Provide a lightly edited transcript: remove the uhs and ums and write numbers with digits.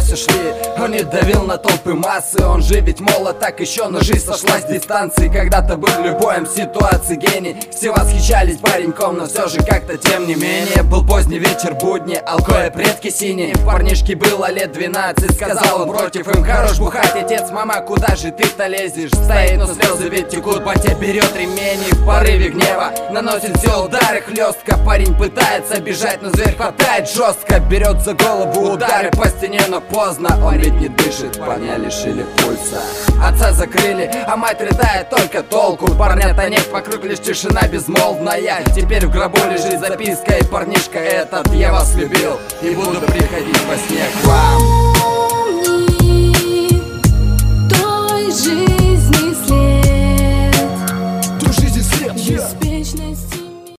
все шли. Он не давил на толпы массы, он же ведь молод так еще, но жизнь сошла с дистанции. Когда-то был в любой ситуации гений, все восхищались пареньком, но все же как-то тем не менее. Был поздний вечер, будни, алкоголь, предки синие. Парнишке было лет 12, сказал он против им: хорош бухать, отец, мама, куда же ты-то лезешь? Стоит, но слезы ведь текут, батя берет ремень и в порыве гнева наносит все удары хлестко. Парень пытается бежать, но зверь хватает жестко, берет за голову удары по стене, но поздно. Он ведь не дышит, парня лишили пульса. Отца закрыли, а мать рыдает, только толку. Парня-то нет, вокруг лишь тишина безмолвная. Теперь в гробу лежит записка, и парнишка этот: я вас любил и буду приходить во сне.